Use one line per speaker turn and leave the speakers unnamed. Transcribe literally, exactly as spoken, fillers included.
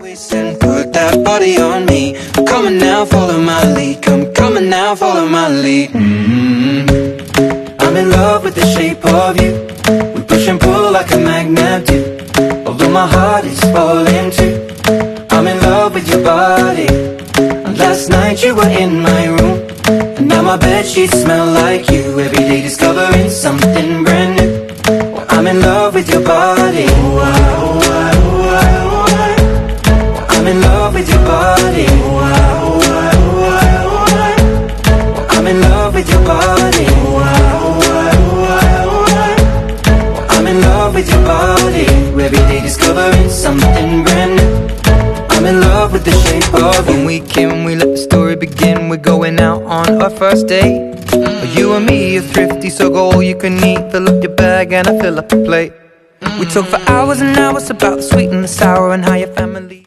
waist and put that body on me. I'm coming now, follow my lead. Come coming now, follow my lead. mm-hmm. I'm in love with the shape of you. We push and pull like a magnet do. Although my heart is falling too, I'm in love with your body. And last night you were in my room, and now my bedsheets smell like you. Every day discovering something brand new. Well, I'm in love with your body. Oh, I, oh, I, oh, I, oh, I. Well, I'm in love with your body. Oh, I, oh, I, oh, I, oh, I. Well, I'm in love with your body. Oh, I, oh, I, oh, I, oh, I. Well, I'm in love with your body. Every day discovering something brand new. I'm in love with the shape of you. When we came, we let the story begin. We're going out on our first date. You and me are thrifty, so go all you can eat. Fill up your bag and I fill up the plate. We talk for hours and hours about the sweet and the sour and how your family